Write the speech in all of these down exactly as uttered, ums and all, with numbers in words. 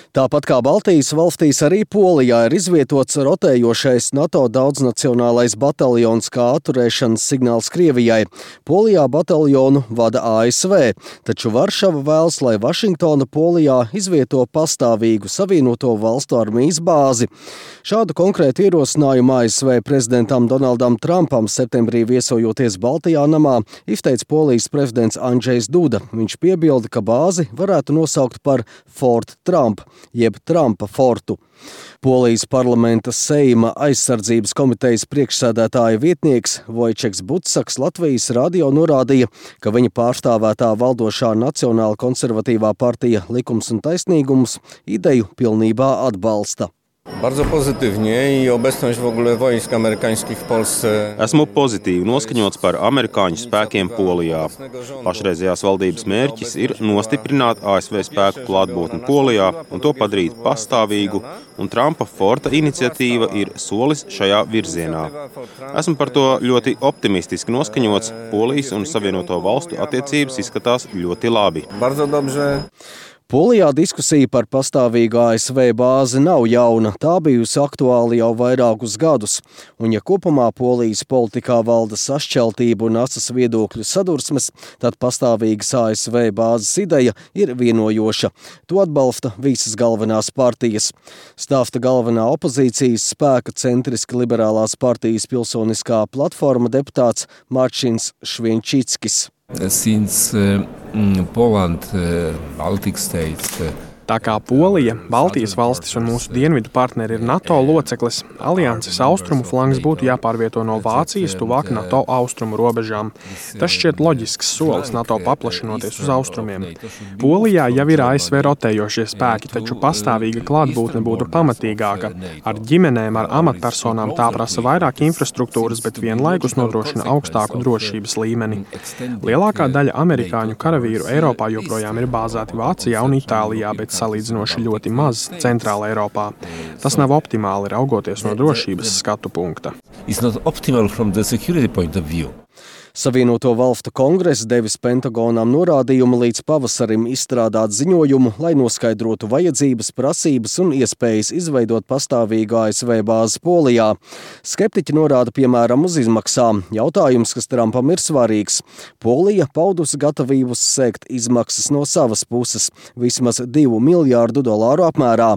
Tāpat kā Baltijas valstīs, arī Polijā ir izvietots rotējošais NATO daudznacionālais bataljons kā atturēšanas signāls Krievijai. Polijā bataljonu vada A S V, taču Varšava vēlas, lai Vašingtona Polijā izvieto pastāvīgu Savienoto valstu armijas bāzi. Šādu konkrētu ierosinājumu A S V prezidentam Donaldam Trumpam septembrī viesojoties Baltijā namā izteica Polijas prezidents Andžejs Duda. Viņš piebilda, ka bāzi varētu nosaukt par Fort Trump, jeb Trumpa fortu. Polijas parlamenta Seima aizsardzības komitejas priekšsēdētāja vietnieks Vojčeks Butsaks Latvijas radio norādīja, ka viņa pārstāvētā valdošā Nacionāla konservatīvā partija Likums un taisnīgums ideju pilnībā atbalsta. Bardzo pozytywnie i obecność w ogóle wojsk amerykańskich w Polsce. Esmu pozitīvi noskaņots par amerikāņu spēkiem Polijā. Pašreizējās valdības mērķis ir nostiprināt A S V spēku klātbūtni Polijā un to padarīt pastāvīgu, un Trumpa forta iniciatīva ir solis šajā virzienā. Esmu par to ļoti optimistiski noskaņots. Polijas un Savienoto valstu attiecības izskatās ļoti labi. Bardzo dobrze. Polijā diskusija par pastāvīgu A S V bāzi nav jauna, tā bijusi aktuāla jau vairākus gadus. Un ja kopumā Polijas politikā valda sašķeltība un asas viedokļu sadursmes, tad pastāvīgas A S V bāzes ideja ir vienojoša. To atbalsta visas galvenās partijas. Stāsta galvenā opozīcijas spēka centriski liberālās partijas pilsoniskā platforma deputāts Marcins Švienčickis. Since uh, Poland, uh, Baltic states, uh, Tā kā Polija, Baltijas valstis un mūsu dienvidu partneri ir NATO loceklis, alianses austrumu flangs būtu jāpārvieto no Vācijas tuvāk NATO austrumu robežām. Tas šķiet loģisks solis NATO paplašinoties uz austrumiem. Polijā jau ir A S V rotējošie spēki, taču pastāvīga klātbūtne būtu pamatīgāka. Ar ģimenēm, ar amatpersonām tā prasa vairāk infrastruktūras, bet vienlaikus nodrošina augstāku drošības līmeni. Lielākā daļa amerikāņu karavīru Eiropā joprojām ir bāzēti Vācijā un Itālijā, bet salīdzinoši ļoti maz Centrāla Eiropā. Tas nav optimāli raugoties no drošības skatu punkta. Savienoto valstu kongress devis Pentagonam norādījumu līdz pavasarim izstrādāt ziņojumu, lai noskaidrotu vajadzības, prasības un iespējas izveidot pastāvīgu A S V bāzi Polijā. Skeptiķi norāda piemēram uz izmaksām. Jautājums, kas Trumpam ir svarīgs. Polija paudusi gatavības sēkt izmaksas no savas puses, vismaz divu miljārdu dolāru apmērā.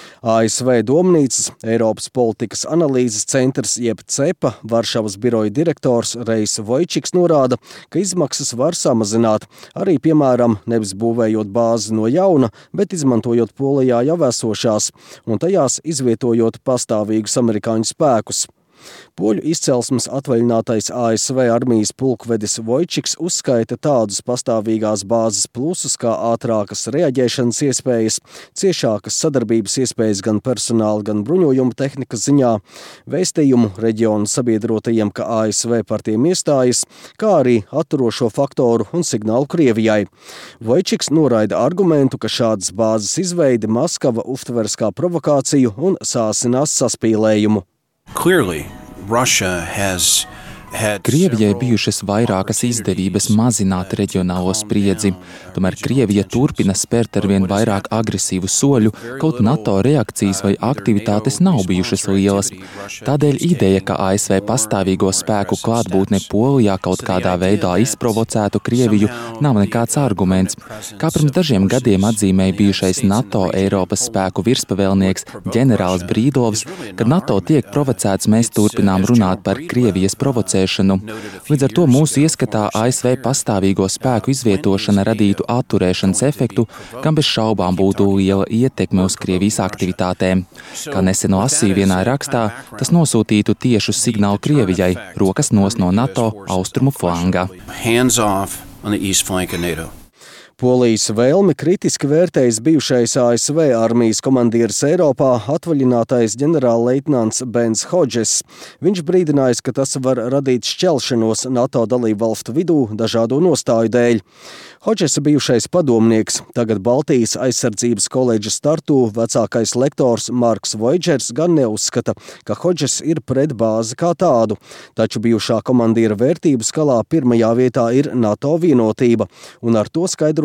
A S V domnīcas, Eiropas politikas analīzes centrs jeb CEPA, Varšavas biroja direktors Reis Vojčiks norāda, ka izmaksas var samazināt, arī, piemēram, nevis būvējot bāzi no jauna, bet izmantojot Polijā jau esošās un tajās izvietojot pastāvīgus amerikāņu spēkus. Poļu izcelsmes atvaļinātais A S V armijas pulkvedis Vojčiks uzskaita tādus pastāvīgās bāzes plusus kā ātrākas reaģēšanas iespējas, ciešākas sadarbības iespējas gan personāla, gan bruņojuma tehnikas ziņā, vēstījumu reģionu sabiedrotajiem, ka A S V par tiem iestājas, kā arī atturošo faktoru un signālu Krievijai. Vojčiks noraida argumentu, ka šādas bāzes izveidi Maskava uztvers kā provokāciju un sāsinās saspīlējumu. Clearly, Russia has Krievijai bijušas vairākas izdevības mazināt reģionālo spriedzi, tomēr Krievija turpina spērt arvien vairāk agresīvu soļu, kaut NATO reakcijas vai aktivitātes nav bijušas lielas. Tādēļ ideja, ka A S V pastāvīgo spēku klātbūtne Polijā kaut kādā veidā izprovocētu Krieviju, nav nekāds arguments. Kā pirms dažiem gadiem atzīmēja bijušais NATO Eiropas spēku virspavēlnieks ģenerālis Brīdovs, kad NATO tiek provocēts, mēs turpinām runāt par Krievijas provocēšanu. Līdz ar to mūsu ieskatā A S V pastāvīgo spēku izvietošana radītu atturēšanas efektu, kam bez šaubām būtu liela ietekme uz Krievijas aktivitātēm. Kā neseno lasīju vienā rakstā, tas nosūtītu tiešu signālu Krievijai – rokas nos no NATO austrumu flanga. hands off on the east flank of NATO. Polijas vēlmi kritiski vērtējis bijušais A S V armijas komandieris Eiropā atvaļinātais ģenerālleitnants Bens Hodges. Viņš brīdinājis, ka tas var radīt šķelšanos NATO dalību valstu vidū dažādo nostāju dēļ. Hodžesa bijušais padomnieks, tagad Baltijas aizsardzības koledžas Tartu vecākais lektors Marks Voidžers gan neuzskata, ka Hodžes ir pret bāzi kā tādu, taču bijušā komandīra vērtību skalā pirmajā vietā ir NATO vienotība, un ar to skaidro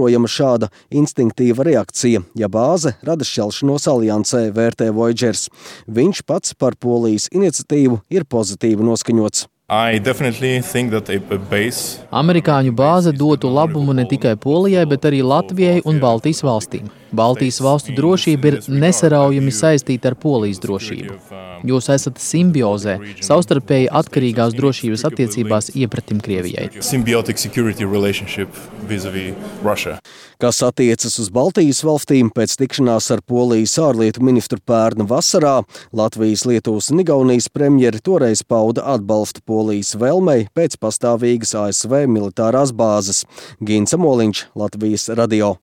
vērojama šāda instinktīva reakcija, ja bāze rada šķelšanos aliansē, vērtē Voigers. Viņš pats par Polijas iniciatīvu ir pozitīvi noskaņots. Amerikāņu bāze dotu labumu ne tikai Polijai, bet arī Latvijai un Baltijas valstīm. Baltijas valstu drošība ir nesaraujami saistīta ar Polijas drošību. Jūs esat simbiozē, savstarpēji atkarīgās drošības attiecībās iepratim Krievijai. Kas attiecas uz Baltijas valstīm, pēc tikšanās ar Polijas ārlietu ministru pērna vasarā, Latvijas, Lietuvas un Igaunijas premjeri toreiz pauda atbalstu Polijas vēlmei pēc pastāvīgas A S V militārās bāzes. Gins Amoliņš, Latvijas radio.